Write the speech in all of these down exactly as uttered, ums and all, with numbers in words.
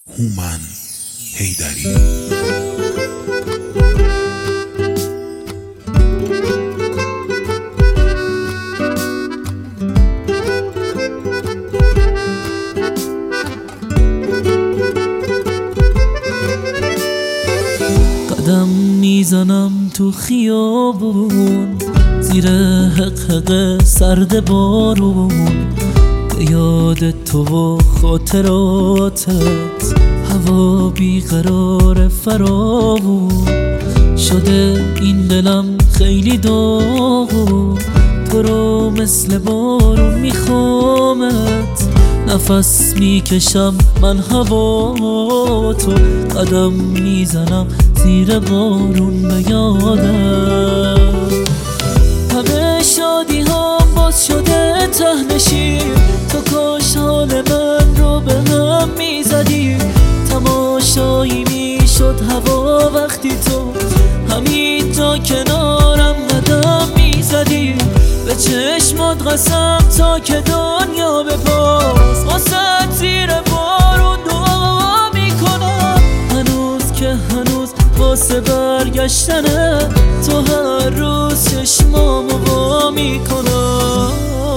هومن حیدری. قدم میزنم تو خیابون، زیر حقحق سرد بارون، به یاد تو و خاطراتت هوا بیقرار فراغون شده. این دلم خیلی داغون، تو رو مثل بارون میخوامت، نفس میکشم من هوا تو، قدم میزنم زیر بارون به یادم. همه شادی ها باز شده تهنشین، تو کاش حال من رو به هم میزدی. تماشایی میشد هوا وقتی تو همین جا کنارم قدم میزدی. به چشمات قسم تا که دنیا به پاس، واسه زیر بارون دعا میکنم. هنوز که هنوز واسه برگشتنه، تو هر روز چشمامو وا میکنم.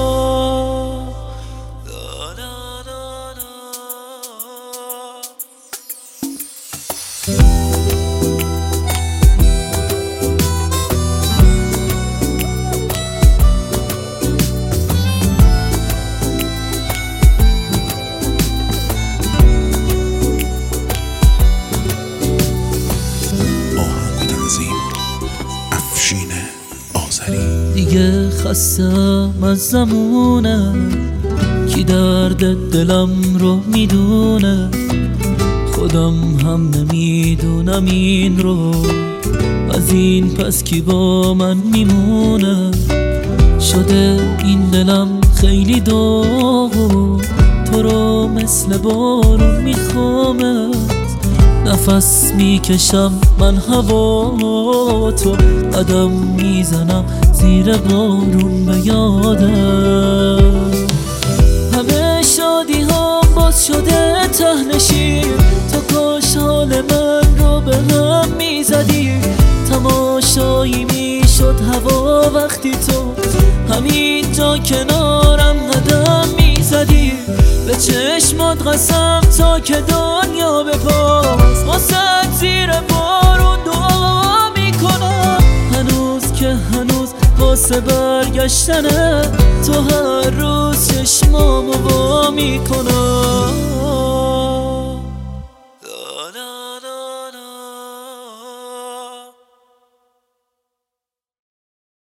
دیگه خستم از زمونه، کی درد دلم رو میدونه، خودم هم نمیدونم این رو، از این پس کی با من میمونه. شده این دلم خیلی داغون، تو رو مثل بارون میخوامت، نفس میکشم من هوا تو، قدم میزنم زیر بارون به یادم. همه شادی ها باز شده تهنشین، تو کاش حال من رو به هم میزدی. تماشایی میشد هوا وقتی تو همین جا کنارم قدم میزدی. به چشمات قسم تا که دنیا به پاس، واسه زیر بارون دعا میکنم. هنوز که هنوز واسه برگشتنه، تو هر روز چشمامو وا میکنم.